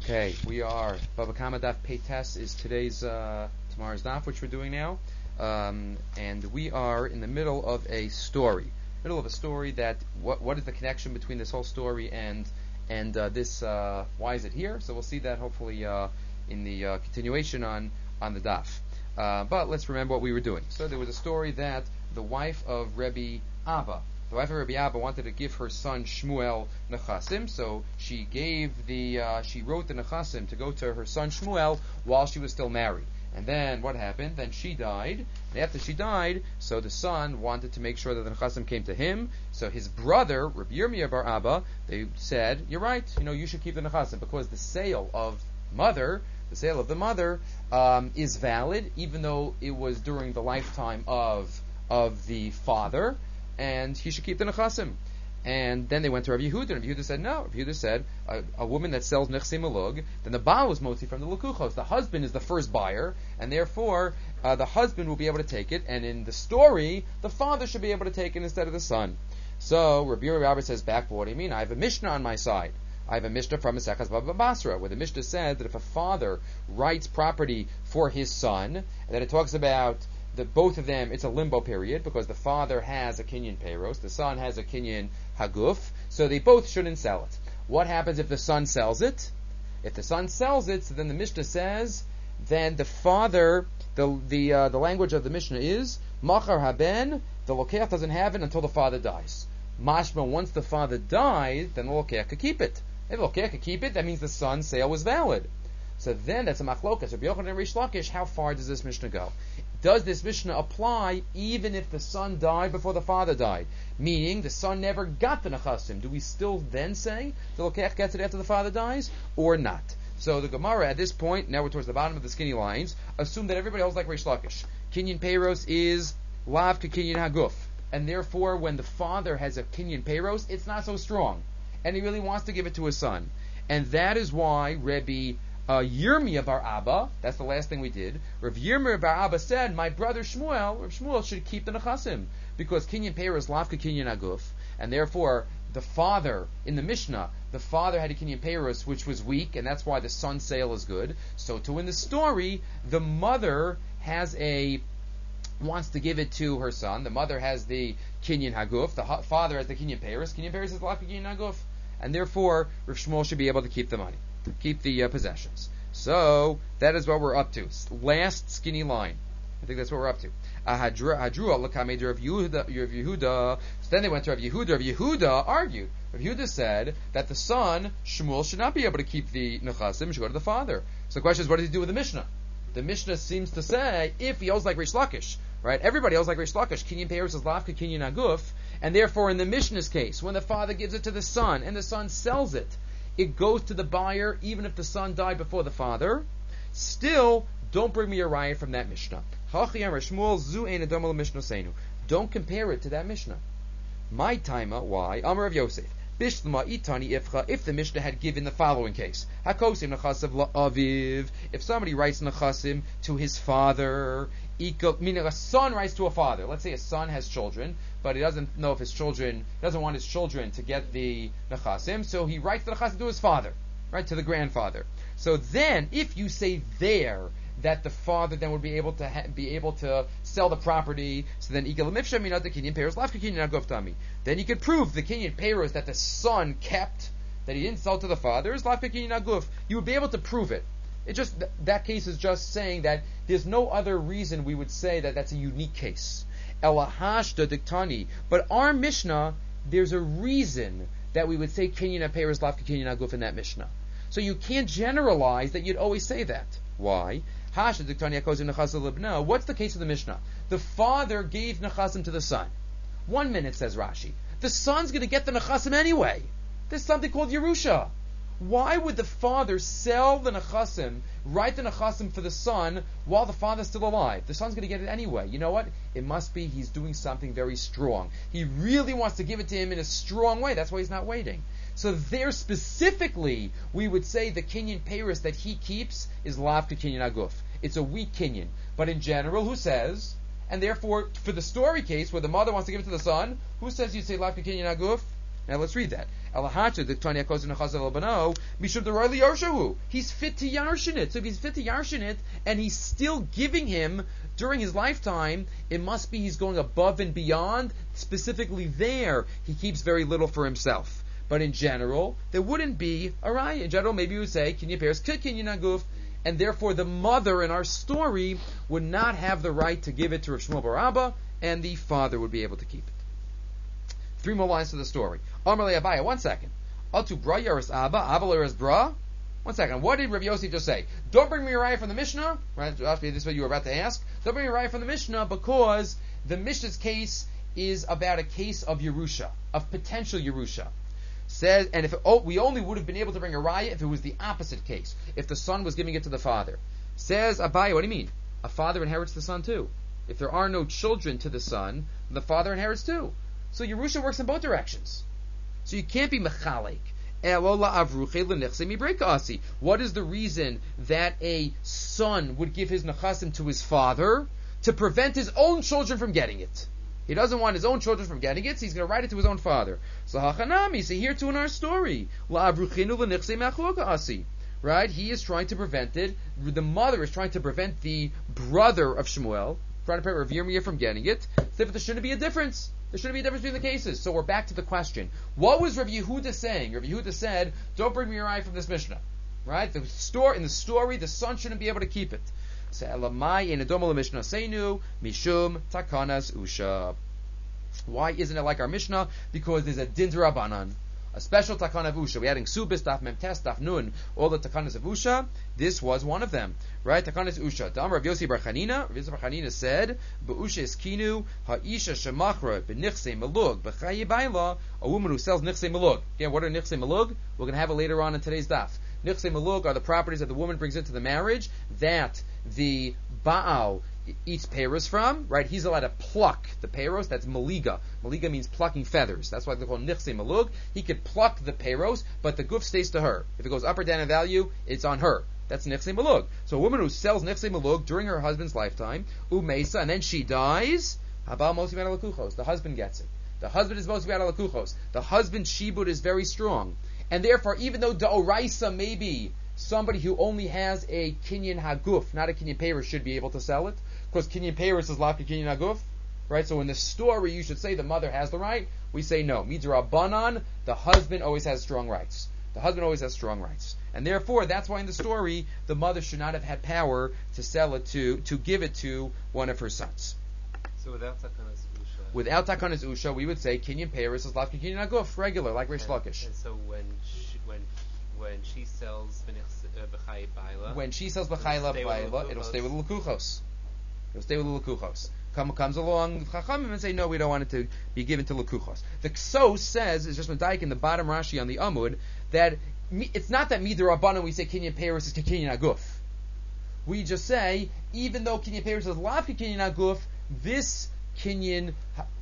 Okay, we are Baba Kama Daf Peites is tomorrow's daf, which we're doing now, and we are in the middle of a story. That what is the connection between this whole story and this? Why is it here? So we'll see that hopefully in the continuation on the daf. But let's remember what we were doing. So there was a story that the wife of Rebbe Abba. The wife of Rebbe Abba wanted to give her son Shmuel nechasim, so she wrote the nechasim to go to her son Shmuel while she was still married. And then what happened? Then she died. And after she died, so the son wanted to make sure that the nechasim came to him. So his brother, Rabbi Yirmiyah bar Abba, they said, "You're right. You should keep the nechasim because the sale of the mother is valid, even though it was during the lifetime of the father." And he should keep the nechasim. And then they went to Rabbi Yehuda, and Rabbi Yehuda said, no. Rabbi Yehuda said, a woman that sells nechsim alug, then the baal is motzi from the lukuchos. The husband is the first buyer, and therefore the husband will be able to take it, and in the story, the father should be able to take it instead of the son. So Rabbi Rabbi says back, what do you mean? I have a Mishnah on my side. I have a Mishnah from Maseches Baba Basra, where the Mishnah said that if a father writes property for his son, and then it talks about both of them, it's a limbo period because the father has a kinyan peiros, the son has a kinyan haguf, so they both shouldn't sell it. What happens if the son sells it? If the son sells it, so then the Mishnah says, then the father, the language of the Mishnah is machar haben, the lokeach doesn't have it until the father dies. Mashma, once the father dies, then the lokeach could keep it. If the lokeach could keep it, that means the son's sale was valid. So then that's a machlokas. Rabbi Yochanan and Rish Lakish, how far does this Mishnah go? Does this Mishnah apply even if the son died before the father died? Meaning the son never got the nechasim. Do we still then say the lokeach gets it after the father dies or not? So the Gemara at this point, now we're towards the bottom of the skinny lines, assume that everybody else like Rish Lakish. Kinyan peiros is lav ke kinyan haguf, and therefore when the father has a kinyan peiros, it's not so strong, and he really wants to give it to his son, and that is why Rebbe Yirmiyah bar Abba, that's the last thing we did. Rav Yirmiyah bar Abba said, my brother Shmuel should keep the nechasim because kinyan peiros lavka kinyan aguf, and therefore the father in the Mishnah, the father had a kinyan peiros which was weak, and that's why the son's sale is good. So too in the story, the mother wants to give it to her son. The mother has the kinyan haguf, the father has the kinyan peiros. Kinyan peiros is lavka kinyan aguf, and therefore Rav Shmuel should be able to keep the money. Keep the possessions. So that is what we're up to. Last skinny line. I think that's what we're up to. So then they went to Rav Yehuda. Rav Yehuda argued. Rav Yehuda said that the son Shmuel should not be able to keep the nechasim. Should go to the father. So the question is, what does he do with the Mishnah? The Mishnah seems to say if he owes like Rish Lakish, right? Everybody owes like Rish Lakish. Kinyan peiros is lavka kinyan aguf, and therefore in the Mishnah's case, when the father gives it to the son and the son sells it, it goes to the buyer, even if the son died before the father. Still, don't bring me a riot from that Mishnah. Don't compare it to that Mishnah. My taima, why? Amar of Yosef. Bishlama itani ifcha, if the Mishnah had given the following case. Hakosim nechasav la'aviv. If somebody writes nechasim to his father, meaning a son writes to a father. Let's say a son has children, but he doesn't know if doesn't want his children to get the nechasim, so he writes the nechasim to his father, right, to the grandfather. So then, if you say there that the father then would be able to sell the property, so then then you could prove the kinyan peiros that the son kept, that he didn't sell to the father, is lafka kinyan aguf. You would be able to prove it. It just that case is just saying that there's no other reason we would say that that's a unique case. Elahashda diktani. But our Mishnah, there's a reason that we would say kinyan peiros lavka kinyan aguf in that Mishnah. So you can't generalize that you'd always say that. Why? What's the case of the Mishnah? The father gave nechasim to the son. 1 minute, says Rashi. The son's going to get the nechasim anyway. There's something called Yerusha. Why would the father sell the nechasim, write the nechasim for the son while the father's still alive? The son's going to get it anyway. You know what? It must be he's doing something very strong. He really wants to give it to him in a strong way. That's why he's not waiting. So there specifically, we would say the kinyan peiros that he keeps is lavka kinyan aguf. It's a weak kinyan. But in general, who says? And therefore, for the story case where the mother wants to give it to the son, who says you say lavka kinyan aguf? Now let's read that. He's fit to yarshin it. So if he's fit to yarshin it, and he's still giving him during his lifetime, it must be he's going above and beyond. Specifically there, he keeps very little for himself. But in general, there wouldn't be a raya. In general, maybe you would say, kinyan peres kinyan aguf, and therefore the mother in our story would not have the right to give it to Rav Shmuel bar Abba, and the father would be able to keep it. 3 more lines to the story. Amar le Abaya, 1 second. Atu bra yaris Abba, Abba yaris bra. 1 second. What did Rav Yossi just say? Don't bring me a raya from the Mishnah. Right? This is what you were about to ask. Don't bring me a raya from the Mishnah because the Mishnah's case is about a case of Yerusha, of potential Yerusha. Says, and if we only would have been able to bring a raya if it was the opposite case, if the son was giving it to the father. Says Abaye, what do you mean? A father inherits the son too. If there are no children to the son, the father inherits too. So Yerusha works in both directions. So you can't be mechalek. What is the reason that a son would give his nechasim to his father? To prevent his own children from getting it. He doesn't want his own children from getting it, so he's going to write it to his own father. So hachanami, so here too in our story, right? He is trying to prevent it. The mother is trying to prevent the brother of Shmuel, trying to prevent Rav Yirmiyah from getting it. So there shouldn't be a difference. There shouldn't be a difference between the cases. So we're back to the question: what was Rav Yehuda saying? Rav Yehuda said, "Don't bring me your eye from this Mishnah." Right? In the story, the son shouldn't be able to keep it. Why isn't it like our Mishnah? Because there's a din d'Rabbanan, a special takana of Usha. We're adding subis, daf mem tes, daf nun, all the takanas of Usha. This was one of them, right? Takanas Usha. The Amar of Yossi bar Chanina. Rav Yossi bar Chanina said, "Be'usha eskinu ha'isha shemachra b'nichsei malug b'chayi bayla." A woman who sells nichsei malug. Again, what are nichsei malug? We're going to have it later on in today's daf. Nichsei malug are the properties that the woman brings into the marriage that the Baal eats peros from, right? He's allowed to pluck the peros. That's maliga. Maliga means plucking feathers. That's why they call nichsei malug. He could pluck the peros, but the guf stays to her. If it goes up or down in value, it's on her. That's nichsei malug. So a woman who sells nichsei malug during her husband's lifetime, umesa, and then she dies, habal mosi b'ad alakuchos. The husband gets it. The husband is mosi b'ad alakuchos. The husband's shibud is very strong. And therefore, even though da'oraisa may be somebody who only has a kinyan haguf, not a kinyan peros, should be able to sell it, because kinyan peros is lafka kinyan haguf, right? So in the story, you should say the mother has the right. We say no. Midrabanan, the husband always has strong rights. The husband always has strong rights, and therefore that's why in the story the mother should not have had power to sell it to give it to one of her sons. So without takanas usha. Without takanas usha, we would say kinyan peros is lafka kinyan haguf, regular, like Reish Lakish. And so when she sells b'chai baila, when she sells b'chai baila, it'll stay with the lukuchos. It'll stay with the lukuchos. Comes along Chachamim and say, no, we don't want it to be given to lukuchos. The Ksos says, is just Medayik in the bottom Rashi on the Amud, that it's not that Midrabanan we say Kinyan Peros is Kinyan Aguf. We just say, even though Kinyan Peros is Lav Kinyan Aguf, this Kinyan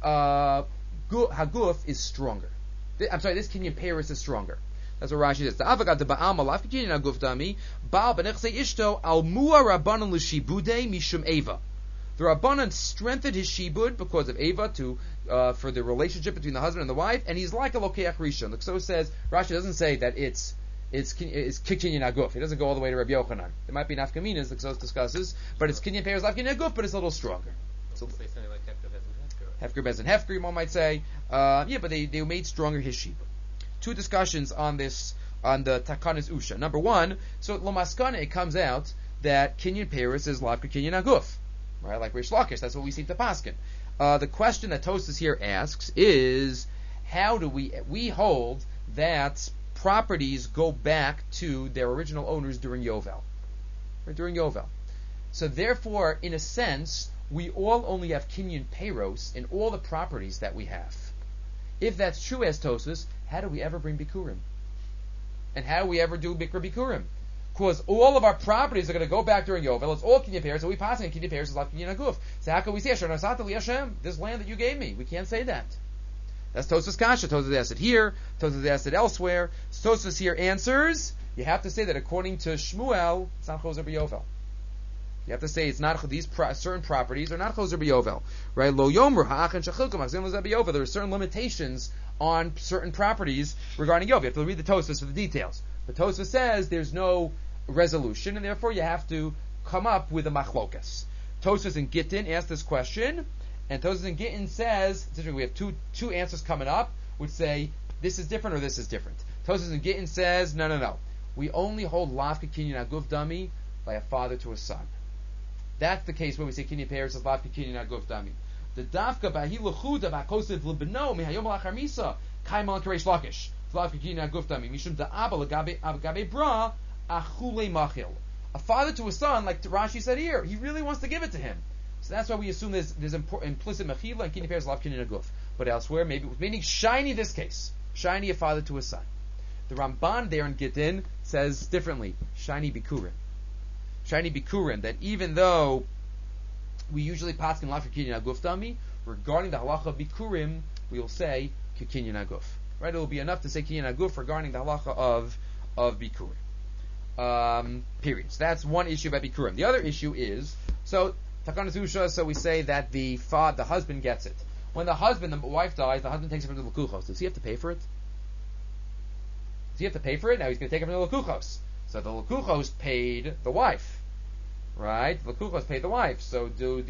Haguf is stronger. This Kinyan Peros is stronger. That's what Rashi says. The Avagad the Baal Malaf Kinyan Aguf Dami, Baal Benechse Ishto, Al Mua Rabbanan L'Shibude Mishum Eva. The Rabbanan strengthened his shibud because of Eva for the relationship between the husband and the wife, and he's like a lokeach rishon. The Ksos says, Rashi doesn't say that it's kinyan aguf. He doesn't go all the way to Rabbi Yochanan. There might be nafkaminas the Ksos discusses, but it's kinyan peros lav kinyan aguf, but it's a little stronger. So say something like hefker bezin hefker, one might say. But they made stronger his shibud. Two discussions on this on the takanas usha. Number one, so lomaskana it comes out that kinyan peros is lav kinyan aguf. Right, like Reish Lakish, that's what we seem to paskin. The question that Tosfos here asks is, how do we hold that properties go back to their original owners during Yovel? Right, during Yovel. So therefore, in a sense, we all only have kinyan peros in all the properties that we have. If that's true as Tosfos, how do we ever bring bikurim? And how do we ever do mikra bikurim? Because all of our properties are going to go back during Yovel. It's all kinyan peros, so we pass in kinyan peros is like kinyan aguf. So how can we say Asher Nasata Li Hashem? This land that you gave me, we can't say that. That's Tosfos Kasha. Tosfos asked it here. Tosfos asked it elsewhere. Tosfos here answers. You have to say that according to Shmuel, it's not Choser B'Yovel. You have to say it's not these certain properties are not Choser B'Yovel, right? Lo Yomer Ha'achin Shachilkum Ha'Zim L'Zeh B'Yovel. There are certain limitations on certain properties regarding Yov. You have to read the Tosfos for the details. But Tosfos says there's no resolution, and therefore you have to come up with a machlokas. Tosfos in Gittin asked this question, and Tosfos in Gittin says, we have two answers coming up, which say this is different or this is different. Tosfos in Gittin says, no. We only hold lavka kinyan aguf dami by a father to a son. That's the case where we say kinyan peiros as lavka kinyan aguf dami. The dafka bahiluchuda bakosiv libeno mihayom lachar misa kaimal kareish lakish lavka kinyan aguf dami mishum da'aba lagabe bra achule machil. A father to a son, like Rashi said here, he really wants to give it to him. So that's why we assume there's implicit mechila and kinyan peiros lav kinyan aguf. But elsewhere, maybe meaning shiny this case, shiny a father to a son. The Ramban there in Gittin says differently, shiny bikurim. Shiny bikurim, that even though we usually paskin lav kinyan aguf dami, regarding the halacha of bikurim, we will say kinyan aguf. Right? It will be enough to say kinyan aguf regarding the halacha of bikurim. Period. So that's one issue about bikurim. The other issue is, so takanas usha, so we say that the husband gets it. When the wife dies, the husband takes it from the lekuchos. Does he have to pay for it? Does he have to pay for it? Now he's going to take it from the lekuchos. So the lekuchos paid the wife, right? The lekuchos paid the wife. So does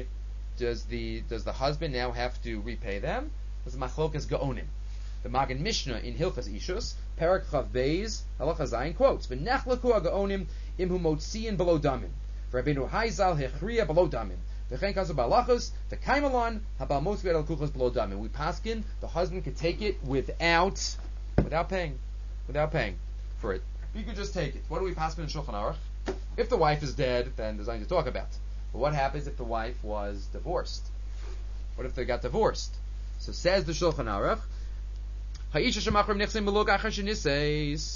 the husband now have to repay them? Does the machlokas gaonim? The Magen Mishnah in Hilchas Ishus, Perak Chav Beis, Halacha Zayin quotes, "V'nechlaku agaonim imhu motziin below damin, v'Rabbeinu Haizal hechriya below damin, v'chein kazu balachos, v'kaimalon habal motzi below kuchos below damin." We paskin the husband could take it without paying for it. He could just take it. What do we paskin in Shulchan Aruch? If the wife is dead, then there's nothing to talk about. But what happens if the wife was divorced? What if they got divorced? So says the Shulchan Aruch. Ha'isha shemachrim nechsim belog achar sheniseis.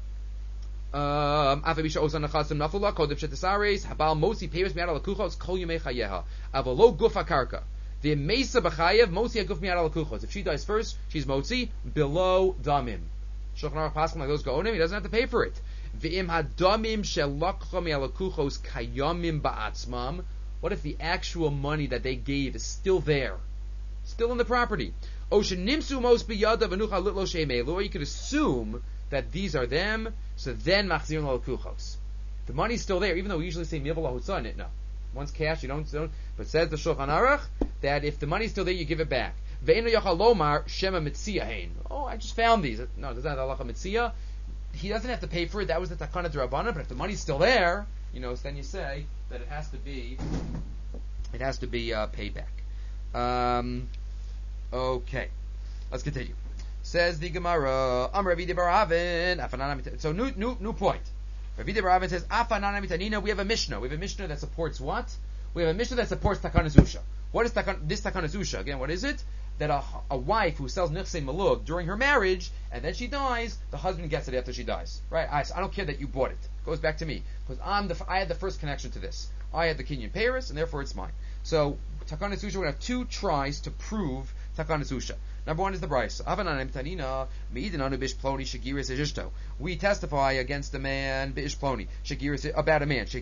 Afabisha osan nechasim nafula kodif shetesares habal mosi peiros mi'ad alakuchos kol yemei chayeha avalo guf hakarka the mesa b'chayev mosi aguf mi'ad alakuchos. If she dies first, she's motzi below damim. Shulchan Aruch paskin like those gaonim, he doesn't have to pay for it. V'im hadamim shelakcha mi'alakuchos kayamim ba'atzmam. What if the actual money that they gave is still there, still in the property? Or you could assume that these are them, so then machzirin l'kuchos. The money's still there, even though we usually say mibel lahutza in it. No, once cash, you don't. But says the Shulchan Aruch that if the money's still there, you give it back. Ve'enu yachal lomar shema mitzia hein. Oh, I just found these. No, does that halacha mitzia? He doesn't have to pay for it. That was the takana d'Rabbanan. But if the money's still there, so then you say that it has to be paid back. Okay, let's continue. Says the Gemara, Rabbi de Baravin. So new point. Rabbi de Baravin says, Afanana mitanina. We have a Mishnah. We have a Mishnah that supports what? We have a Mishnah that supports Takana Zusha. What is this Takana Zusha? Again, what is it? That a wife who sells Nechsei Malug during her marriage, and then she dies, the husband gets it after she dies. Right? I don't care that you bought it. It goes back to me. Because I had the first connection to this. I had the Kinyan Peiros, and therefore it's mine. So, Takana Zusha would have two tries to prove Takana Zusha. Number one is the Brisa. We testify against a man, about a man.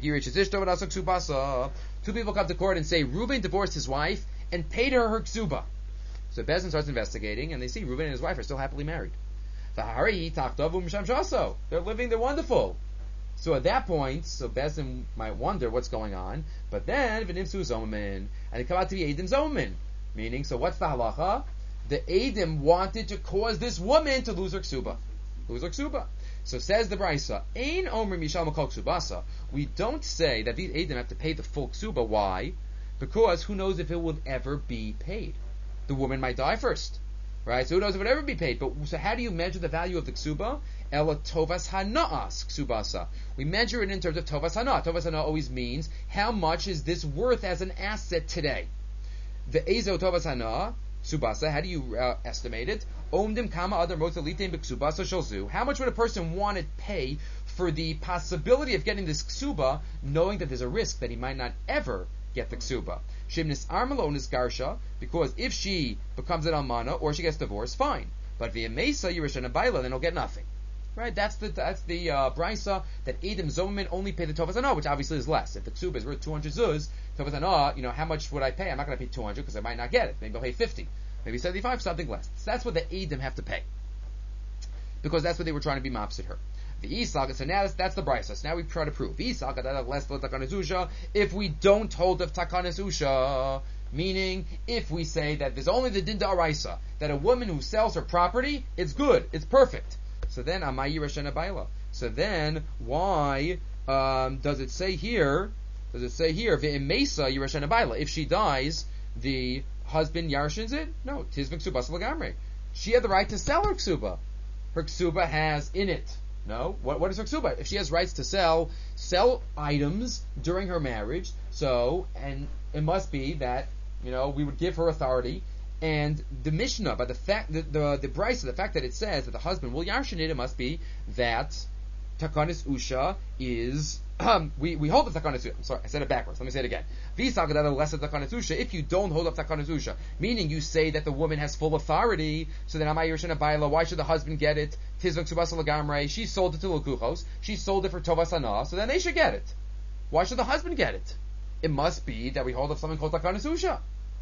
Two people come to court and say Reuben divorced his wife and paid her ksuba. So Bezin starts investigating, and they see Reuben and his wife are still happily married. They're living, they're wonderful. So at that point, Bezin might wonder what's going on, but then V'nimsu Zomin, and they come out to be Eidim Zomin. Meaning, so what's the halacha? The Eidim wanted to cause this woman to lose her ksuba. So says the Brisa, Ein Omer Mishal Makol Ksubasa. We don't say that these Eidim have to pay the full ksuba. Why? Because who knows if it will ever be paid? The woman might die first. Right? So who knows if it will ever be paid? But so how do you measure the value of the ksuba? Ela tovas hana'as ksubasa. We measure it in terms of tovas hana'. Tovas hana' always means how much is this worth as an asset today? The ezo tovas hana' subasa. How do you estimate it? Omdim kama other motalitim b'ksubasa shalzu. How much would a person want to pay for the possibility of getting this ksuba, knowing that there's a risk that he might not ever get the ksuba? Shimnis armalonis garsha, because if she becomes an almana or she gets divorced, fine. But via mesa yirishana baila, then he'll get nothing. Right? That's the brisa that Eidim Zomin only pay the tovas hana, which obviously is less. If the ksuba is worth 200 zuz, tovas hana, how much would I pay? I'm not going to pay 200 because I might not get it. Maybe I'll pay 50. maybe 75, something less. So that's what the Eidim have to pay. Because that's what they were trying to be mopsid her. So now that's the brisa. So now we try to prove. If we don't hold of takanas usha, meaning if we say that there's only the din da'araisa, that a woman who sells her property, it's good, it's perfect. So then amayi rashana baila. So then why does it say here ve'imesa yirashana baila? If she dies, the husband yarshins it? No, tizvik ksubas lagamre. She had the right to sell her ksuba. Her ksuba has in it. No, what is her ksuba? If she has rights to sell items during her marriage, and it must be that we would give her authority. And the Mishnah, by the fact that the brisa, the fact that it says that the husband will yarshin it must be that takanis usha is we hold the takanis usha. I'm sorry, I said it backwards. Let me say it again. If you don't hold up takanis usha, meaning you say that the woman has full authority, so then amay yirshana baila. Why should the husband get it? Tizvak subasa lagamrei. She sold it to Lukuchos. She sold it for tovas hana. So then they should get it. Why should the husband get it? It must be that we hold up something called takanis usha.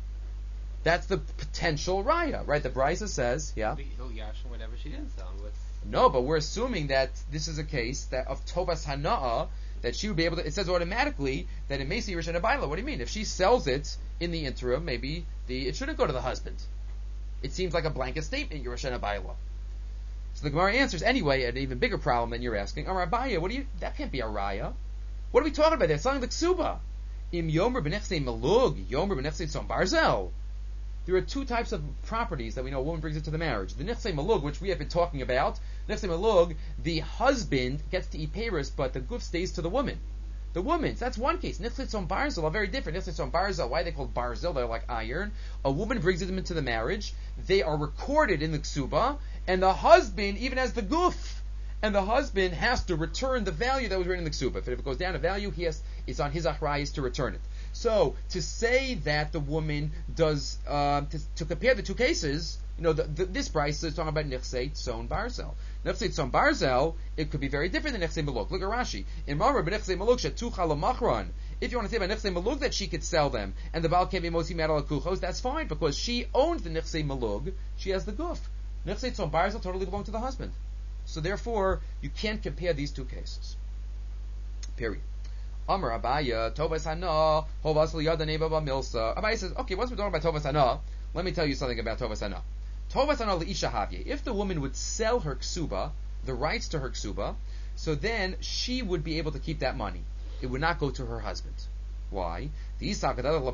That's the potential raya, right? The brisa says, yeah. He'll yarshin whatever she didn't sell. No, but we're assuming that this is a case that of tovas hana'a, that she would be able to. It says automatically that in Mesi Rishon Abayla. What do you mean? If she sells it in the interim, maybe it shouldn't go to the husband. It seems like a blanket statement, Rishon Abayla. So the Gemara answers anyway. An even bigger problem than you're asking. Amar Abaya, that can't be a raya. What are we talking about? They're selling the ksuba. Im yomer b'nechsei malug, yomer b'nechsei tzom barzel. There are two types of properties that we know a woman brings into the marriage. The nechsei malug, which we have been talking about. Nechsei malug, the husband gets to eat peiros, but the guf stays to the woman. The woman, so that's one case. Nechsei tzom barzel are very different. Nechsei tzom barzel, why are they called barzel? They're like iron. A woman brings them into the marriage. They are recorded in the ksuba, and the husband even has the guf. And the husband has to return the value that was written in the ksuba. If it goes down in value, it's on his achrayis to return it. So to say that the woman does to compare the two cases, this price is talking about nechsei tzon barzel. Nechsei tzon barzel, it could be very different than nechsei maluk. Look at Rashi. In Marmar b'nechsei maluk shetucha lamachron. If you want to say about nechsei maluk that she could sell them, and the baal can't be mosi metal kuchos, that's fine because she owns the nechsei maluk. She has the guf. Nechsei tzon barzel totally belong to the husband. So therefore, you can't compare these two cases. Period. Amar Abaya, Tovas Hana, Hovas Liyada Neva Milsa. Abaya says, okay, once we're talking about Tovas Hana, let me tell you something about Tovas Hana. Tovas Hana Liisha Havye. If the woman would sell her ksuba, the rights to her ksuba, so then she would be able to keep that money. It would not go to her husband. Why? If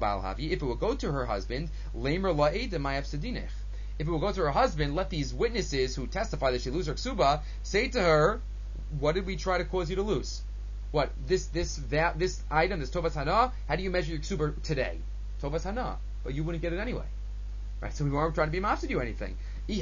it would go to her husband, Lamer La'edim Mayav Sedinech. If it will go to her husband, let these witnesses who testify that she lose her ksuba say to her, what did we try to cause you to lose? What, this item, this tovas hana, how do you measure your ksuba today? Tovas hana. But you wouldn't get it anyway. Right? So we weren't trying to be mafsid you anything. The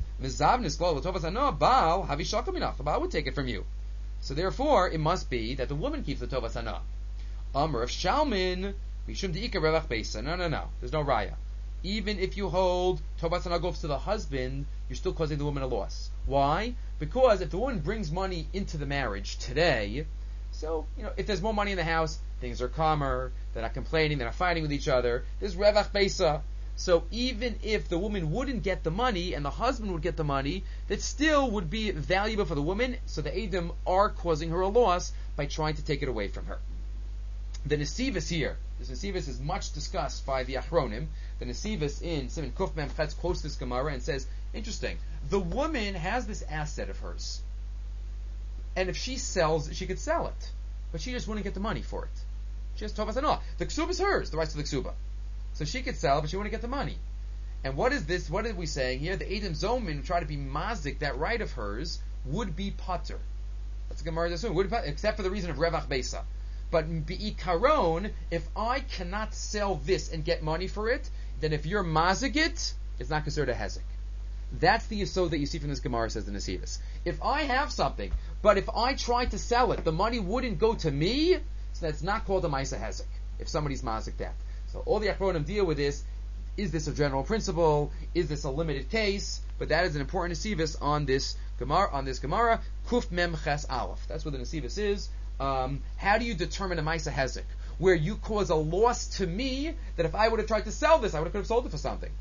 Baal would take it from you. So therefore, it must be that the woman keeps the tovas hana. Amr of Shalmin, Mishum De'ika Revach Beisa. No. There's no raya. Even if you hold tovas hana goes to the husband, you're still causing the woman a loss. Why? Because if the woman brings money into the marriage today, so, if there's more money in the house, things are calmer, they're not complaining, they're not fighting with each other, there's revach beisa. So even if the woman wouldn't get the money and the husband would get the money, that still would be valuable for the woman, so the Edom are causing her a loss by trying to take it away from her. The Nesivus here, this Nesivus is much discussed by the Achronim. The Nesivus in Siman Kuf Mem Chetz quotes this Gemara and says, interesting, the woman has this asset of hers. And if she sells, she could sell it. But she just wouldn't get the money for it. She has tovas hana. The ksuba is hers, the rights to the ksuba. So she could sell, but she wouldn't get the money. And what is this? What are we saying here? The Edom Zomin who try to be mazik, that right of hers, would be pater. That's the Gemara's assuming. Except for the reason of revach beisa. But bi'ikaron, if I cannot sell this and get money for it, then if you're mazik it, it's not considered a hezek. That's the yesod that you see from this Gemara, says the Nesivus. If I have something, but if I try to sell it, the money wouldn't go to me, so that's not called a Maisa Hezek, if somebody's mazik that. So all the Achronim deal with this. Is this a general principle? Is this a limited case? But that is an important Nesivus on this Gemara, Kuf Mem Ches Aleph. That's what the Nesivus is. How do you determine a Maisa Hezek? Where you cause a loss to me, that if I would have tried to sell this, I would have sold it for something.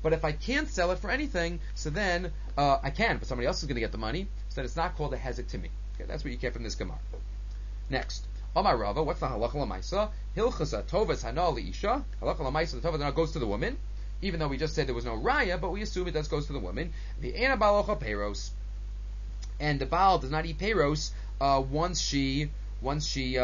But if I can't sell it for anything, so then I can, but somebody else is going to get the money, so then it's not called a hezek to me. Okay, that's what you get from this Gemara. Next. Omar Rava, what's the halacha l'maisa? Hilchasa tovas hana liisha. Halacha l'maisa, the tovas hana goes to the woman, even though we just said there was no raya, but we assume it does goes to the woman. The ena balocha peiros, and the baal does not eat peiros once she from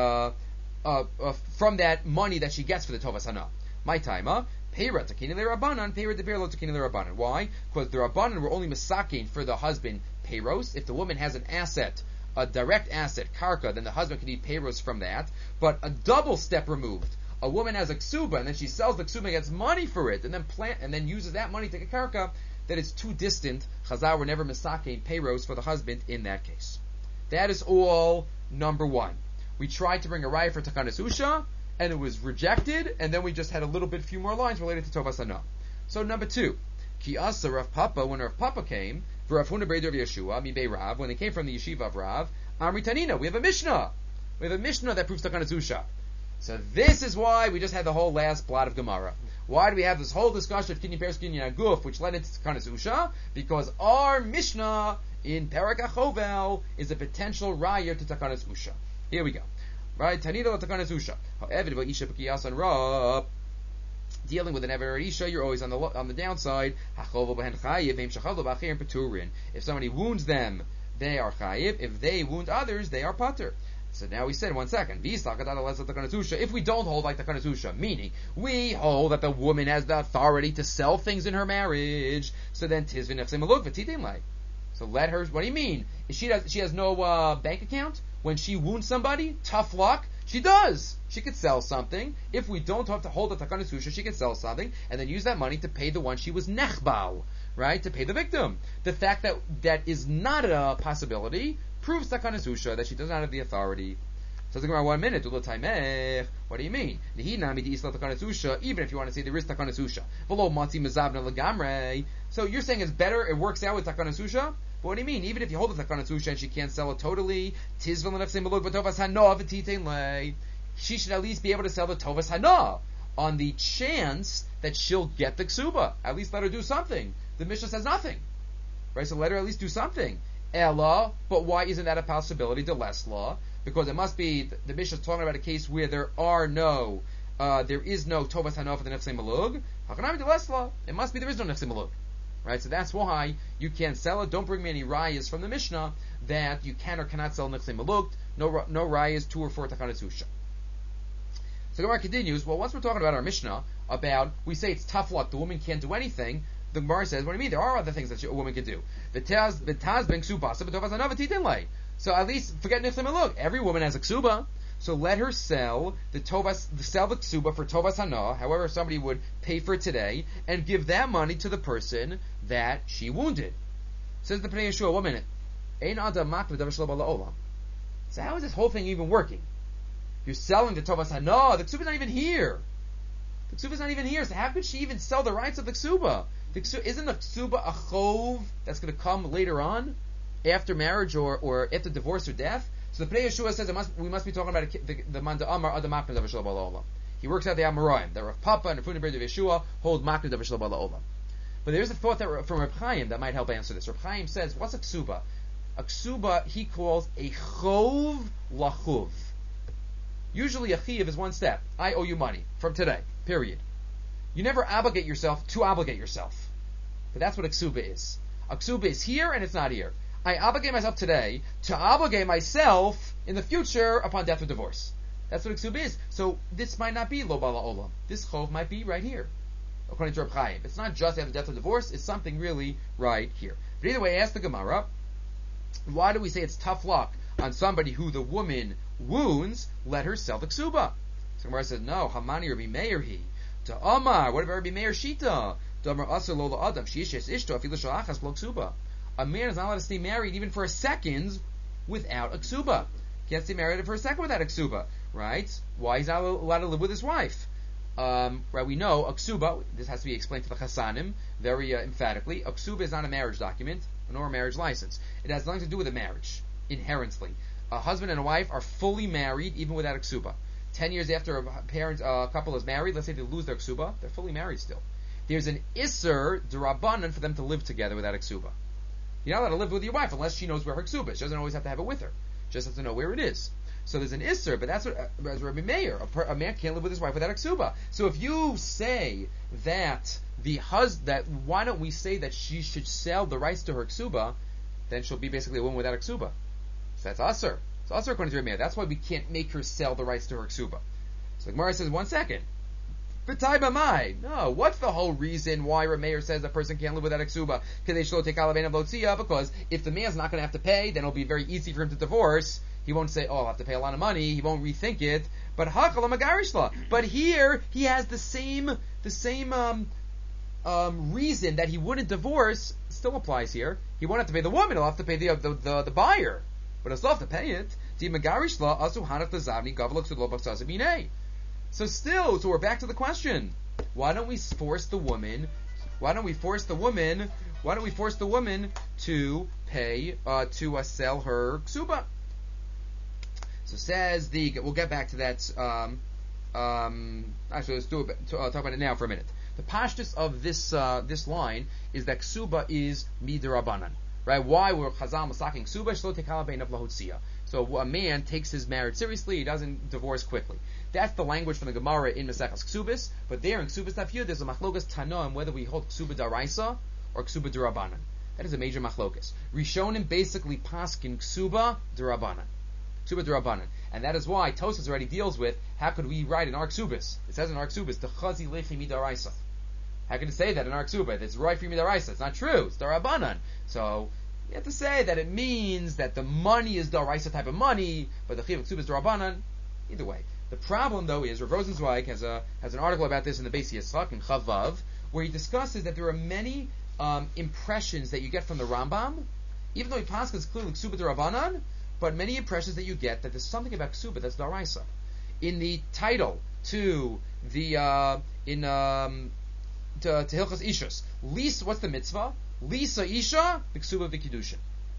that money that she gets for the tovas hana. My timer. Peira takina le'Rabbanan, peira de lo takina le'Rabbanan. Why? Because the Rabbanan were only misakin for the husband peiros. If the woman has an asset, a direct asset, karka, then the husband can eat peiros from that. But a double step removed. A woman has a ksuba, and then she sells the ksuba, gets money for it, and then uses that money to get karka. That is too distant. Chazal were never misakin peiros for the husband in that case. That is all number one. We tried to bring a raya for takanas usha, and it was rejected, and then we just had a little bit, few more lines related to tovas hana. So number two, ki asa Rav Papa, when Rav Papa came, Rav Huna Breider of Yeshua, mi Bei Rav, when they came from the yeshiva of Rav, Amri Tanina, we have a Mishnah. We have a Mishnah that proves takanas usha. So this is why we just had the whole last blot of Gemara. Why do we have this whole discussion of Kinyan Peres, Kinyan Aguf, which led into takanas usha? Because our Mishnah in Perek HaChovel is a potential raya to takanas usha. Here we go. Right, Tanita l'takanas usha. However, isha b'kiyasan rab. Dealing with an ever isha, you're always on the downside. Hachovo b'hen chayiv, v'im shachavlo b'achir peturin. If somebody wounds them, they are chayiv. If they wound others, they are pater. So now we said, 1 second. If we don't hold like takanas usha, meaning we hold that the woman has the authority to sell things in her marriage, so then tizvin nefsei maluk v'titim lai. So let her. What do you mean? She has no bank account. When she wounds somebody, tough luck. She does. She could sell something. If we don't have to hold the takanas usha, she could sell something and then use that money to pay the one she was nechbal, right? To pay the victim. The fact that is not a possibility proves takanas usha, that she does not have the authority. So think about 1 minute. What do you mean? Even if you want to say there is takanas usha. So you're saying it's better, it works out with takanas usha? But what do you mean? Even if you hold the takanas usha and she can't sell it totally, she should at least be able to sell the tovas hana on the chance that she'll get the ksuba. At least let her do something. The Mishnah says nothing, right? So let her at least do something. Ella, but why isn't that a possibility? The less law, because it must be the Mishnah is talking about a case where there is no tovas hana for the nefsei malug. How can I be the less law? It must be there is no nefsei malug. Right, so that's why you can't sell it. Don't bring me any rayas from the Mishnah that you can or cannot sell nefsei maluk. No rayas 2 or 4 takanas usha. So Gemara continues. Well, once we're talking about our Mishnah, we say it's tough luck. The woman can't do anything. The Gemara says, what do you mean? There are other things that a woman can do. So at least forget nefsei maluk. Every woman has a ksuba. So let her sell the ksuba for tovas hana, however somebody would pay for it today, and give that money to the person that she wounded. Says the Pnei Yeshua, 1 minute. So how is this whole thing even working? You're selling the tovas hana, the ksuba is not even here. The ksuba is not even here, so how could she even sell the rights of the ksuba? Isn't the ksuba a chov that's going to come later on, after marriage or after divorce or death? So the Pnei Yeshua says we must be talking about the Manda Amar Adam Makna Davar Shalom Ba'Olam. He works out the Amoraim. The Rav Papa and the Funa Breider of Yeshua hold Makna Davar Shalom Ba'Olam. But there's a thought that from Reb Chaim that might help answer this. Reb Chaim says, what's a ksuba? A ksuba he calls a chov lachuv. Usually a chiv is 1 step. I owe you money from today. Period. You never obligate yourself to obligate yourself. But that's what a ksuba is. A ksuba is here and it's not here. I obligate myself today to obligate myself in the future upon death or divorce. That's what a ksuba is. So this might not be lo bala olam. This chov might be right here, according to Reb Chaim. It's not just after death or divorce. It's something really right here. But either way, ask the Gemara, why do we say it's tough luck on somebody who the woman wounds? Let her sell the ksuba. So Gemara says, no. Hamani Rabbi Meir he to Amar. What about Rabbi Meir shita? To Amar Asar lo Adam sheishes ishto afilu shalachas blo ksuba. A man is not allowed to stay married even for a second without a ksuba. Can't stay married for a second without a ksuba, right? Why is he not allowed to live with his wife? Right, we know a ksuba, this has to be explained to the chasanim very emphatically. A ksuba is not a marriage document, nor a marriage license. It has nothing to do with a marriage, inherently. A husband and a wife are fully married even without a ksuba. 10 years after a couple is married, let's say they lose their ksuba, they're fully married still. there's an Isser D'Rabbanan for them to live together without a ksuba. You're not allowed to live with your wife unless she knows where her ksuba is. She doesn't always have to have it with her. She just has to know where it is. So there's an Isser, but that's what, as Rabbi Meir, a man can't live with his wife without a ksuba. So if you say that why don't we say that she should sell the rights to her ksuba, then she'll be basically a woman without a ksuba. So that's Asr. It's Asr according to Rabbi Meir. That's why we can't make her sell the rights to her ksuba. So the Gemara says, 1 second. No, what's the whole reason why Rabbi Meir says a person can't live without a ksuba? Because if the man's not going to have to pay, then it'll be very easy for him to divorce. He won't say, I'll have to pay a lot of money. He won't rethink it. But here, he has the same reason that he wouldn't divorce still applies here. He won't have to pay the woman. He'll have to pay the buyer. But he'll still have to pay it. So we're back to the question. Why don't we force the woman to pay, to sell her ksuba? So says we'll get back to that, actually let's talk about it now for a minute. The pashtus of this line is that ksuba is midirabanan. Right? Why were Chazal masaking ksuba? Shlo tekala beinav lahotzia. So a man takes his marriage seriously, he doesn't divorce quickly. That's the language from the Gemara in Maseches Ksubis, but there in Ksubis Daf Yud, there's a machlokas tanoim whether we hold ksuba daraisa or ksuba derabanan. That is a major machlokas. Rishonim basically paskin ksuba derabanan. Ksuba derabanan. And that is why Tosas already deals with, how could we write in our Ksubis? It says in our Ksubis, T'chazi lechi midaraisa. How can it say that in our Ksuba? It's right for midaraisa. It's not true. It's darabanan. So, you have to say that it means that the money is daraisa type of money, but the chiv of ksuba is darabanan. Either way. The problem, though, is Rav Rosenzweig has an article about this in the Beis Yitzchak in Chavav, where he discusses that there are many impressions that you get from the Rambam, even though he passes clearly ksuba darabanan, but many impressions that you get that there's something about ksuba that's daraisa. In the title to the to Hilchas Ishus, Lisa, what's the mitzvah? Lisa Isha, the ksuba v'kiddushin.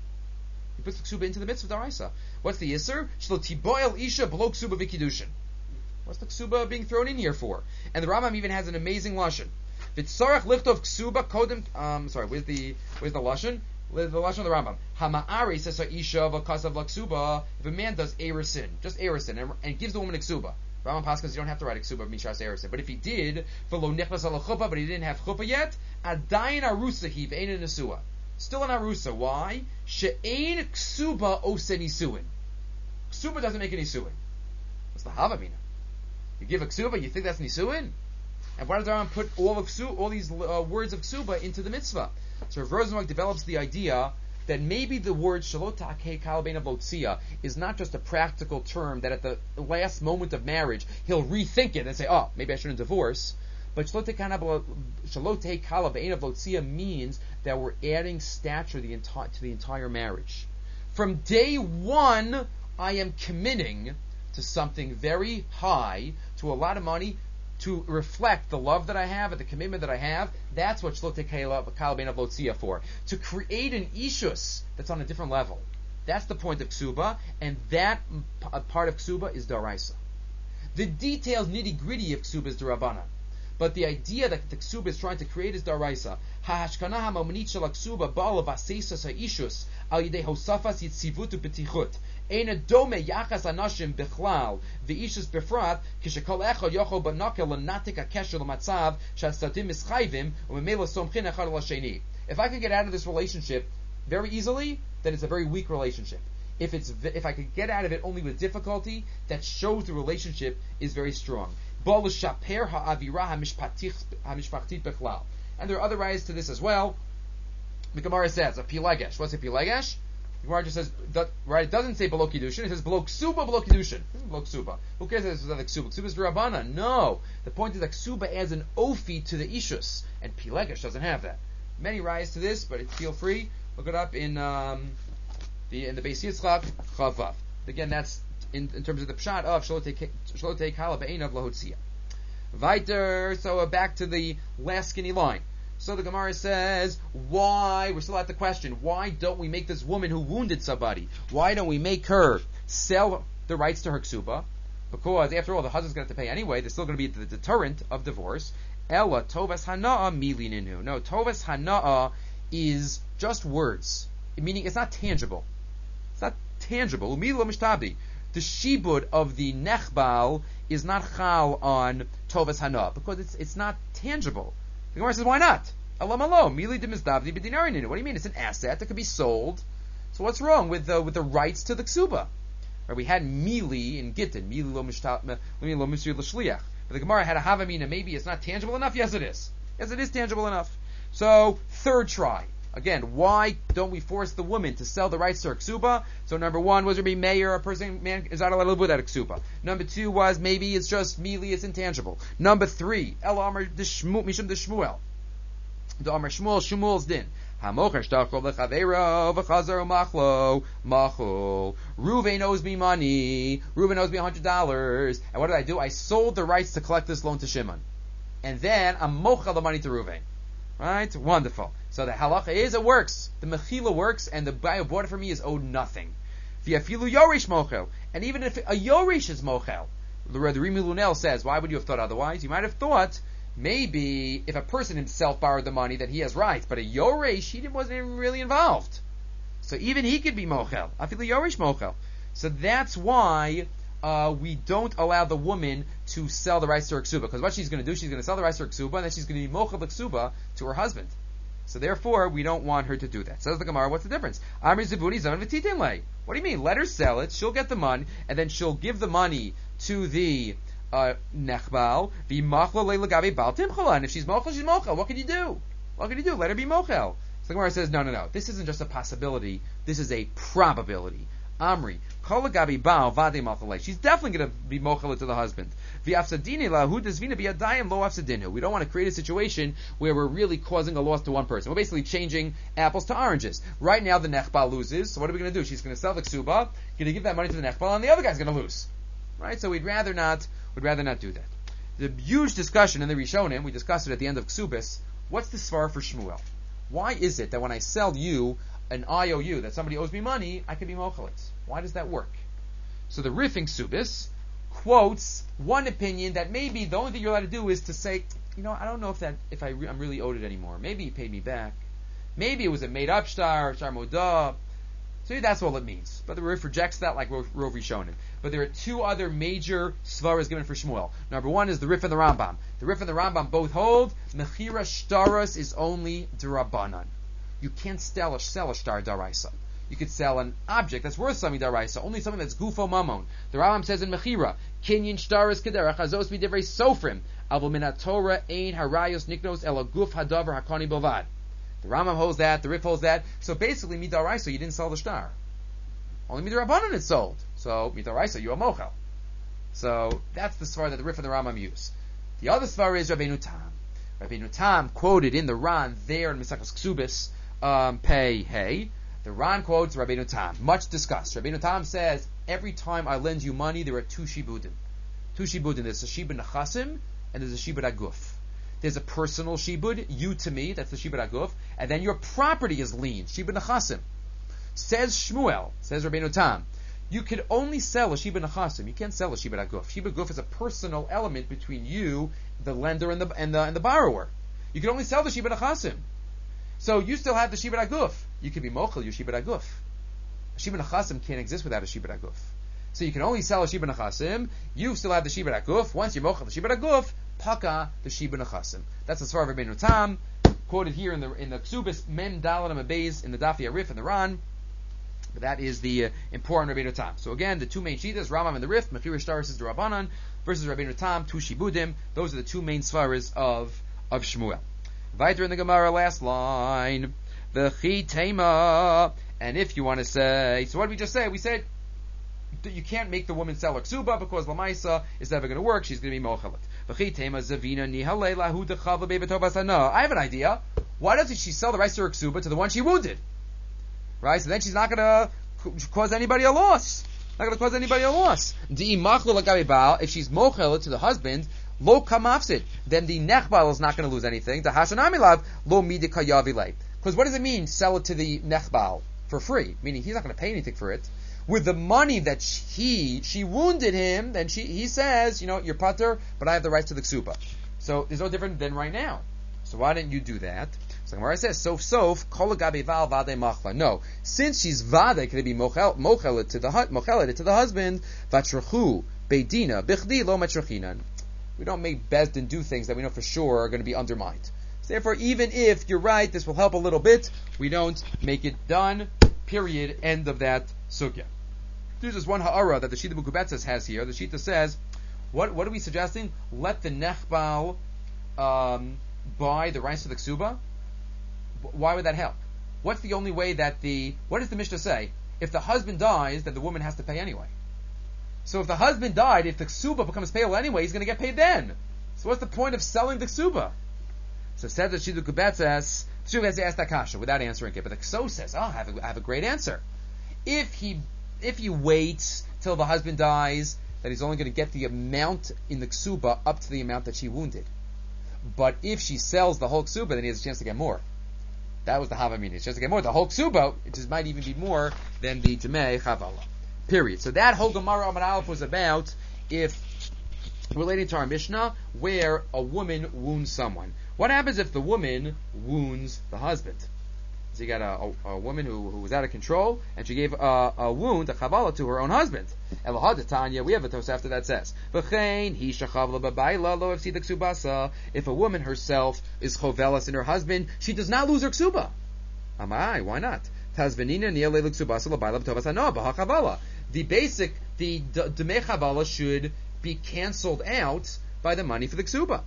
He puts the ksuba into the mitzvah daraisa. What's the yisur? Shlo tiboil Isha below ksuba v'kiddushin. What's the ksuba being thrown in here for? And the Rambam even has an amazing lashon. V'tzarach lichtov ksuba kodem. Where's the lashon? The lashon of the Rambam. Hama'ari says Isha v'kasav l'ksuba. If a man does erisin, just erisin, and gives the woman a ksuba. Rambam Paskins, you don't have to write a ksuba mishas erisin. But if he did, v'lo nichnas ala chuppah, but he didn't have chuppah yet, adayin arusa he v'ein nesua. Still an arusa. Why? She'ein ksuba osen nisuin. Ksuba doesn't make any nisuin. What's the havamina? You give a ksuba, you think that's nisuin? And why does the Rambam put all these words of ksuba into the mitzvah? So Rav Rosenberg develops the idea that maybe the word shalot ta'akei kal beinav lotzia is not just a practical term that at the last moment of marriage he'll rethink it and say, maybe I shouldn't divorce. But shalot ta'akei kal beinav lotzia means that we're adding stature to the entire marriage. From day one, I am committing to something very high, to a lot of money, to reflect the love that I have and the commitment that I have. That's what Shlot Kal Beinav Lotzia for. To create an ishus that's on a different level. That's the point of Ksuba, and that part of Ksuba is Daraisa. The details, nitty-gritty of Ksuba is Darabanan. But the idea that the Ksuba is trying to create is Daraisa. Ha'ashkana ha'mamanit shel Ksuba ba'al v'aseisas ha'ishus al yidei hosafas yitzivut u'betichut. Eina dome yachas anashim bichlal v'ishus befrat kishekol echad yochol b'nakel l'natik ha'kesher l'matzav sha'astatim mischayvim u'memela somchin echad l'sheni. If I could get out of this relationship very easily, then it's a very weak relationship. If I could get out of it only with difficulty, that shows the relationship is very strong. And there are other rayas to this as well. The Gemara says a pilegesh. What's a pilegesh? The Gemara just says right. It doesn't say below kiddushin. It says below ksuba, below kiddushin. Below ksuba. Who cares if it's like ksuba? Ksuba is Rabbanan. No. The point is that ksuba adds an ofi to the ishus, and pilegesh doesn't have that. Many rayas to this, but feel free. Look it up in the Beis Yitzchak Chavav. Again, that's in terms of the pshat of shalotei kala be'einav lahotzia. Weiter. So back to the last skinny line. So the Gemara says, why? We're still at the question. Why don't we make this woman who wounded somebody? Why don't we make her sell the rights to her ksuba? Because after all, the husband's going to have to pay anyway. There's still going to be the deterrent of divorce. Ella tovas hana'a mili ninu. No, tovas hana'a is just words, meaning it's not tangible. It's not tangible. Umili lo mishtabi. The shibud of the nechbal is not chal on tovas hana'a because it's not tangible. The Gemara says, why not? Alam alo mili de mizdavdi b'dinarin ninu. What do you mean? It's an asset that could be sold. So what's wrong with the rights to the ksuba? Right, we had mili in Gittin, mili lo misri l'shliach. But the Gemara had a havamina. Maybe it's not tangible enough. Yes, it is. Yes, it is tangible enough. So third try. Again, why don't we force the woman to sell the rights to her ksuba? So number one was Rabbi Meir, man is not allowed to live without a ksuba. Number two was maybe it's just mili, it's intangible. Number three, El Amar mishum de Shmuel. The Amar Shmuel's din. Hamocher shtachol v'chaveira v'chazar machlo machol. Reuven owes me money. Reuven owes me $100. And what did I do? I sold the rights to collect this loan to Shimon. And then I'm mochel the money to Reuven. Right? Wonderful. So the halacha is, it works. The mechila works, and the guy who bought it for me is owed nothing. V'yafilu yorish mochel. And even if a yorish is mochel, the Rimi Lunel says, why would you have thought otherwise? You might have thought, maybe if a person himself borrowed the money that he has rights, but a Yoresh, he wasn't even really involved. So even he could be mochel. I feel the Yoresh mochel. So that's why we don't allow the woman to sell the rights to her ksuba. Because what she's going to do, she's going to sell the rights to her ksuba, and then she's going to be mochel the ksuba to her husband. So therefore, we don't want her to do that. Says the Gemara, what's the difference? Amri zibuni zaman v'titin. What do you mean? Let her sell it, she'll get the money, and then she'll give the money to the nechbal, v'machlo le'lagavi bal timchala. And if she's mochel, she's mochel. What can you do? What can you do? Let her be mochel. So the Gemara says, no. This isn't just a possibility. This is a probability. Amri, kol lagavi bal vade machalei. She's definitely going to be mochel to the husband. V'afsadini lahu desvina biyadayim lo afsadinu. We don't want to create a situation where we're really causing a loss to one person. We're basically changing apples to oranges. Right now, the nechbal loses. So what are we going to do? She's going to sell the ksuba, going to give that money to the nechbal, and the other guy's going to lose. Right? So we'd rather not do that. The huge discussion in the Rishonim, we discussed it at the end of Ksubis, what's the svar for Shmuel? Why is it that when I sell you an IOU, that somebody owes me money, I can be mochelet? Why does that work? So the Rif in Ksubis quotes one opinion that maybe the only thing you're allowed to do is to say, I don't know if I'm really owed it anymore. Maybe he paid me back. Maybe it was a made-up shtar modah. So that's all it means. But the Rif rejects that like Rov Rishonim. But there are two other major svaras given for Shmuel. Number one is the Rif and the Rambam. The Rif and the Rambam both hold Mechira Shtaras is only D'Rabbanan. You can't sell a shtar daraisa. You could sell an object that's worth something daraisa, only something that's gufo mamon. The Rambam says in Mechira, Kinyan Shtaras Kederach Azos Midivrei Sofrim Avol Min HaTorah Ein Harayos Niknos Ela Guf Hadavar Hakoni Bovad. The Rambam holds that, the Rif holds that. So basically, midaraisa, you didn't sell the shtar. Only midarabanan it's sold. So midaraisa, you are mochel. So that's the svar that the Rif and the Rambam use. The other svar is Rabbeinu Tam. Rabbeinu Tam quoted in the Ran there in Mesachos Ksubis, Pei Hey. The Ran quotes Rabbeinu Tam, much discussed. Rabbeinu Tam says, every time I lend you money, there are two shibudim. There's a shibud nechasim and there's a shibud aguf. There's a personal shibud, you to me, that's the shibud aguf, and then your property is lien, shibud nechasim. Says Shmuel, says Rabbeinu Tam, you can only sell a shibud nechasim. You can't sell a shibud aguf. Shibud aguf is a personal element between you, the lender, and the borrower. You can only sell the shibud nechasim. So you still have the shibud aguf. You can be mochel your shibud aguf. A shibud nechasim can't exist without a shibud aguf. So you can only sell a shibud nechasim. You still have the shibud aguf. Once you mochel the shibud aguf, paka the shibud nechasim. That's the svar of Rabbeinu Tam, quoted here in the Ksubis Mem Dalet Amabeis in the Daf Yarif and the Ran. But that is the important Rabbeinu Tam. So again, the two main shitas, Rambam and the Rif, Mechira Shtaris is the Rabbanan versus Rabbeinu Tam, two shibudim. Those are the two main svaras of Shmuel. Weiter in the Gemara, last line, the Chitema. And if you want to say, so what did we just say? We said that you can't make the woman sell her ksuba because Lamaisa is never going to work. She's going to be mochelet. I have an idea. Why doesn't she sell the rights to her ksuba to the one she wounded? Right? So then she's not going to cause anybody a loss. Not going to cause anybody a loss. If she's mochelet to the husband, lo kamafsid, then the nechbal is not going to lose anything. The hashanamilav lo midikayavilei. Because what does it mean, sell it to the nechbal for free? Meaning he's not going to pay anything for it. With the money that she wounded him, then he says, you're putter, but I have the rights to the ksuba. So there's no different than right now. So why didn't you do that? So Gemara says, sof, kol gabi val vade machla. No, since she's vade, could it be mochelet to the husband? Vatrachu beidina bichdi lo matrachinan. We don't make Bezdin do things that we know for sure are going to be undermined. So therefore, even if you're right, this will help a little bit, we don't make it done. Period. End of that sugya. There's this one ha'ara that the Shita Bukubetzes has here. The Shita says, what are we suggesting? Let the nechbal buy the rice of the ksuba. Why would that help? What's the only way that what does the Mishnah say? If the husband dies, then the woman has to pay anyway. So if the husband died, if the ksuba becomes payable anyway, he's going to get paid then. So what's the point of selling the ksuba? So said the Shita Bukubetzes, the Shita Bukubetzes asked that kasha without answering it, but the Kso says, I have a great answer. If he waits till the husband dies, then he's only going to get the amount in the ksuba up to the amount that she wounded. But if she sells the whole ksuba, then he has a chance to get more. That was the Havamina. It's just to get more. The whole ksuba, it just might even be more than the Jemei Chavala. Period. So that whole Gemara Amar Aleph was about relating to our Mishnah, where a woman wounds someone. What happens if the woman wounds the husband? So you got a woman who was out of control, and she gave a wound, a chavala, to her own husband. Elahad we have a Tosafta that says, if a woman herself is chovelas in her husband, she does not lose her ksuba. Amai, why not? The demei chavala should be cancelled out by the money for the ksuba.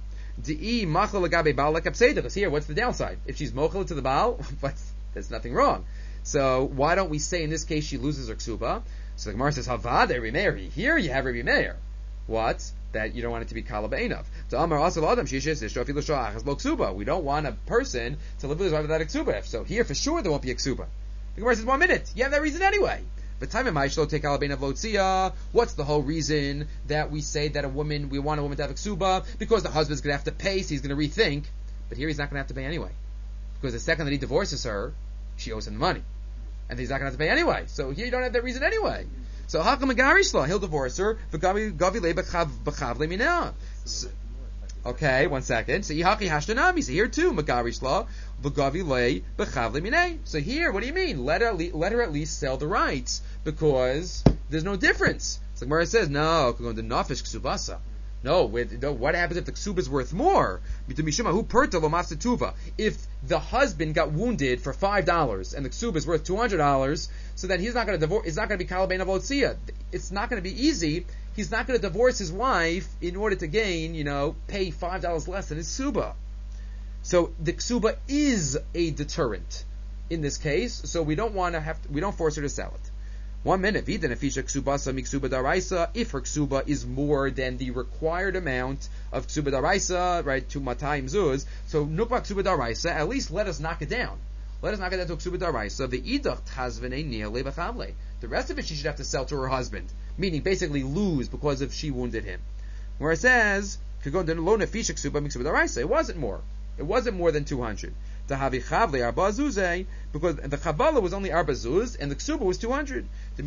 Because here, what's the downside? If she's mochel to the Baal, there's nothing wrong. So why don't we say in this case she loses her ksuba? So the Gemara says, Havade Rabbi Meir. Here you have Rabbi Meir. What? That you don't want it to be kala be'enav. We don't want a person to live with his wife without a ksuba. So here for sure there won't be a ksuba. The Gemara says, 1 minute. You have that reason anyway. What's the whole reason that we say that we want a woman to have a ksuba? Because the husband's going to have to pay, so he's going to rethink. But here he's not going to have to pay anyway. Because the second that he divorces her, she owes him the money. And he's not going to have to pay anyway. So here you don't have that reason anyway. So he'll divorce her. Okay, 1 second. So Yihaki Hashtanami. So here too, Magarishla, V'Gavilei B'Chavle Minei. So here, what do you mean? Let her at least sell the rights, because there's no difference. So Gemara says, no, going to Nafish Ksubasa. No, what happens if the ksuba is worth more? If the husband got wounded for $5 and the ksuba is worth $200, so then he's not going to divorce. It's not going to be kalabein avotzia. It's not going to be easy. He's not going to divorce his wife in order to gain, pay $5 less than his ksuba. So the ksuba is a deterrent in this case. So we don't force her to sell it. 1 minute. If her ksuba is more than the required amount of ksuba daraisa, right, to 200 zuz, so nukba ksuba daraisa, at least let us knock it down. Let us knock it down to ksuba daraisa. The rest of it she should have to sell to her husband, meaning basically lose because of she wounded him. Where it says, it wasn't more. It wasn't more than 200. Because the Kabbalah was only Arba Zuz, and the Ksuba was 200.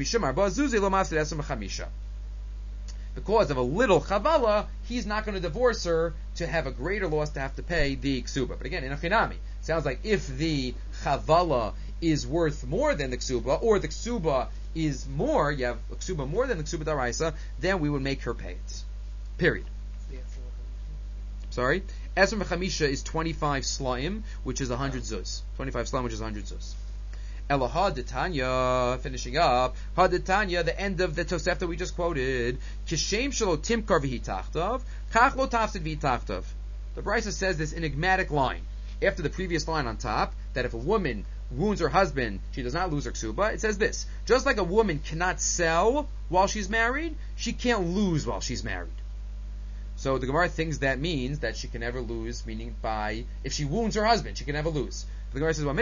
Because of a little Kabbalah, he's not going to divorce her to have a greater loss to have to pay the Ksuba. But again, in a Chinami, sounds like if the Kabbalah is worth more than the Ksuba, or the Ksuba is more, you have a Ksuba more than the Ksuba Daraisa, then we would make her pay it. Period. Sorry? Esrim Chamisha is 25 slaim, which is 100 zuz. 25 slaim, which is 100 zuz. Elohad Tanya, finishing up. Had Tanya, the end of the Tosefta we just quoted. Kishem shelo timkar v'hitachtav, kach lo tafsid v'hitachtav. The Brisa says this enigmatic line after the previous line on top, that if a woman wounds her husband, she does not lose her ksuba. It says this: just like a woman cannot sell while she's married, she can't lose while she's married. So the Gemara thinks that means that she can never lose, meaning if she wounds her husband, she can never lose. The Gemara says, we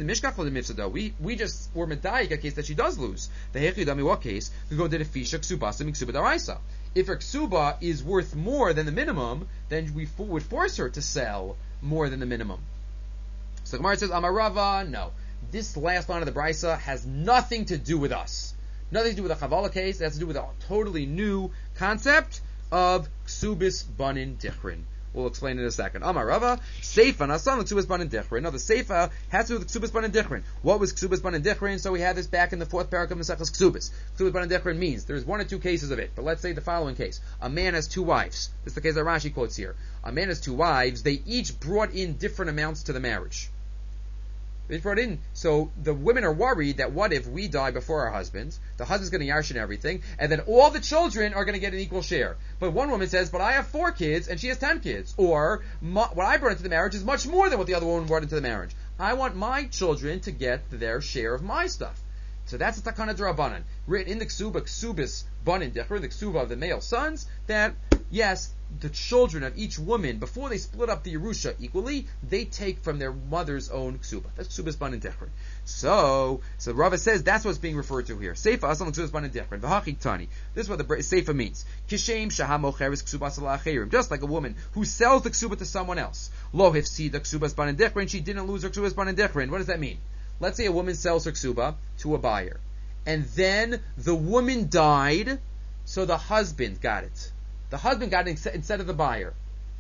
just were medayik a case that she does lose. The hechidami, what case? We go to the fisha ksubasa miksuba daraisa. If her ksuba is worth more than the minimum, then we would force her to sell more than the minimum. So the Gemara says, Amarava, no. This last line of the Brisa has nothing to do with us. Nothing to do with a Chavala case. It has to do with a totally new concept of ksubis banin dichrin. We'll explain in a second. Amar Rava, Seifa Nasan Ksubas Banin Dichrin. No, the Seifa has to do with Ksubas Banin Dichrin. What was Ksubas Banin Dichrin? So we had this back in the fourth parak of Maseches Ksubas. Ksubas Banin Dichrin means there's one or two cases of it. But let's say the following case. A man has two wives. This is the case that Rashi quotes here. A man has two wives. They each brought in different amounts to the marriage. They brought in. So the women are worried that what if we die before our husbands? The husband's going to yarshin everything, and then all the children are going to get an equal share. But one woman says, but I have 4 kids, and she has 10 kids. Or, what I brought into the marriage is much more than what the other woman brought into the marriage. I want my children to get their share of my stuff. So that's the Takana D'Rabbanan. Written in the Ksuba, Ksubis Banin Dichrin, the Ksuba of the male sons, that, yes, the children of each woman, before they split up the Yerusha equally, they take from their mother's own Ksuba. That's Ksubas Banin Dichrin. So Rava says that's what's being referred to here. Seifa Asam Ksubas Banin Dichrin. V'hachik Tani. This is what the Seifa means. Kishem Shaham Mocheres Ksubas Alacherim. Just like a woman who sells the Ksuba to someone else. Lo Hifsida Ksubas Banin Dichrin. She didn't lose her Ksubas Banin Dichrin. What does that mean? Let's say a woman sells her ksuba to a buyer, and then the woman died, so the husband got it. The husband got it instead of the buyer.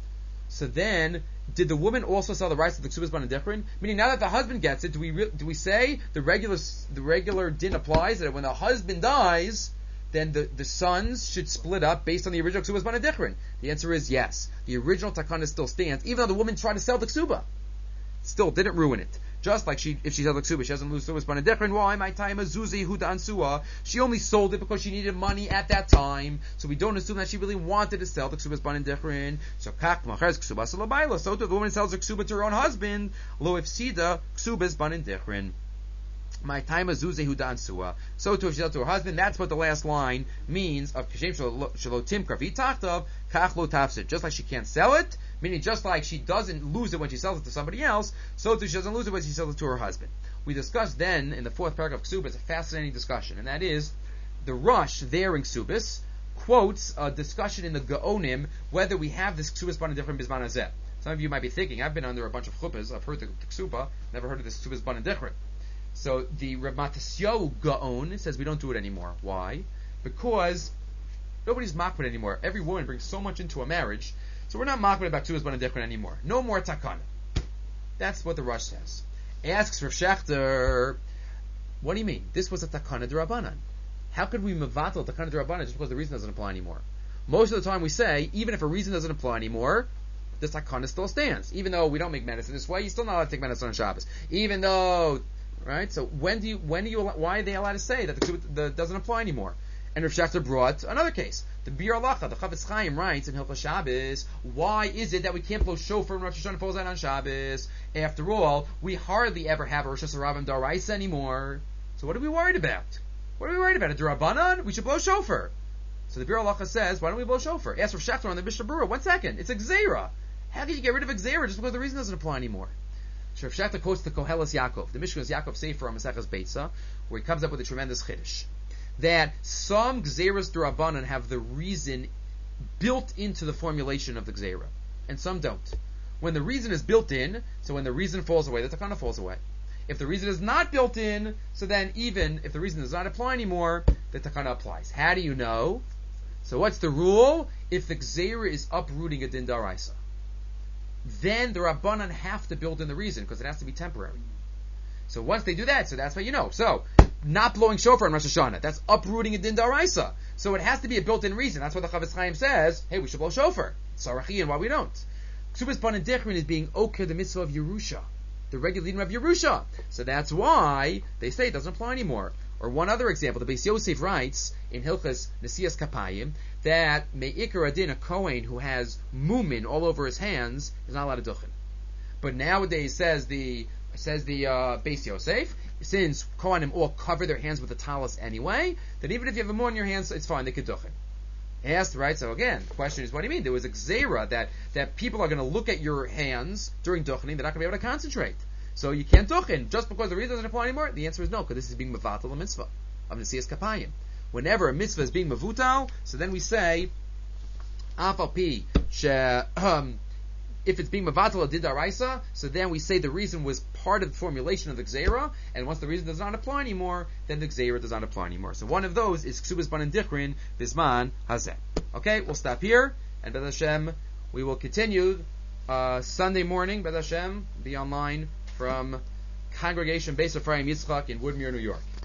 So then, did the woman also sell the rights to the ksubas banin dichrin? Meaning, now that the husband gets it, do we say the regular din applies, that when the husband dies, then the sons should split up based on the original ksubas banin dichrin? The answer is yes. The original takana still stands, even though the woman tried to sell the ksuba. Still didn't ruin it. Just like if she sells the ksuba, she doesn't lose ksubas banin dichrin. Why? My time azuzi huda ansua. She only sold it because she needed money at that time. So we don't assume that she really wanted to sell the ksubas banin dichrin. So kach machers ksubas alabayla. So the woman sells her ksuba to her own husband. Lo ifsida ksubas banin dichrin. My time azuzi huda ansua. So too if she sells to her husband. That's what the last line means of kashem shalotim kravi tachtav kach lo tafsid. Just like she can't sell it. Meaning, just like she doesn't lose it when she sells it to somebody else, so too she doesn't lose it when she sells it to her husband. We discussed then, in the fourth paragraph of Ksubas, it's a fascinating discussion, and that is, the Rush there in Ksubas quotes a discussion in the Gaonim, whether we have this Ksubas Banin Dichrin Bizman Hazeh. Some of you might be thinking, I've been under a bunch of chuppahs, I've heard the Ksuba, never heard of this Ksubas Banin Dichrin. So the Reb Matisyahu Gaon says we don't do it anymore. Why? Because nobody's makbid anymore. Every woman brings so much into a marriage, so we're not makbid about Ksubas Banin Dichrin anymore. No more takana. That's what the Rush says. Asks Rav Shechter, what do you mean? This was a takana d'Rabbanan. How could we mevatel takana d'Rabbanan just because the reason doesn't apply anymore? Most of the time we say, even if a reason doesn't apply anymore, the takana still stands. Even though we don't make medicine this way, you're still not allowed to take medicine on Shabbos. Even though, right? So why are they allowed to say that the doesn't apply anymore? And Rav Shechter brought another case. The Bir Alacha, the Chavetz Chaim writes in Hilchos Shabbos, why is it that we can't blow shofar when Rosh Hashanah falls out on Shabbos? After all, we hardly ever have a Rosh Hashanah Daraisa anymore. So what are we worried about? What are we worried about? A D'Rabbanan? We should blow shofar. So the Bir Alacha says, why don't we blow shofar? Ask Rav Shechter on the Mishnah Berurah. 1 second. It's a Gzeira. How can you get rid of a Gzeira just because the reason doesn't apply anymore? So Rav Shechter quotes the Koheles Yaakov, the Mishkan's Yaakov Sefer on Maseches Beitza, where he comes up with a tremendous chiddush. That some Gzeiras D'Rabbanan have the reason built into the formulation of the Gzeira, and some don't. When the reason is built in, so when the reason falls away, the takana falls away. If the reason is not built in, so then even if the reason does not apply anymore, the takana applies. How do you know? So what's the rule? If the Gzeira is uprooting a din daraisa, then the Rabbanan have to build in the reason, because it has to be temporary. So once they do that, so that's how you know. So, not blowing shofar on Rosh Hashanah, that's uprooting a din daraisa. So it has to be a built-in reason. That's why the Chavetz Chaim says, hey, we should blow shofar. Sarachi, and why we don't. Ksubas Banin Dichrin is being okir the mitzvah of Yerusha, the regular din of Yerusha. So that's why they say it doesn't apply anymore. Or one other example, the Beis Yosef writes in Hilchas Nesias Kapayim that me'ikar adin, a Kohen who has mumin all over his hands, is not allowed to duchen. But nowadays says the Beis Yosef, since Kohanim all cover their hands with the talis anyway, that even if you have a more in your hands, it's fine, they could duchen. Asked, right? So again, the question is, what do you mean? There was a gzeira that people are going to look at your hands during duchening, they're not going to be able to concentrate. So you can't duchen. Just because the reason doesn't apply anymore? The answer is no, because this is being mevatel a mitzvah of Nesias Kapayim. Whenever a mitzvah is being mevutal, so then we say, afal pi, if it's being mevatel a didaraisa, so then we say the reason was part of the formulation of the gzeira, and once the reason does not apply anymore, then the gzeira does not apply anymore. So one of those is ksubas banin dichrin bisman hazeh. Okay, we'll stop here, and B'ez Hashem, We will continue Sunday morning, B'ez Hashem, be online from Congregation Beis Ephraim Yitzchak in Woodmere, New York.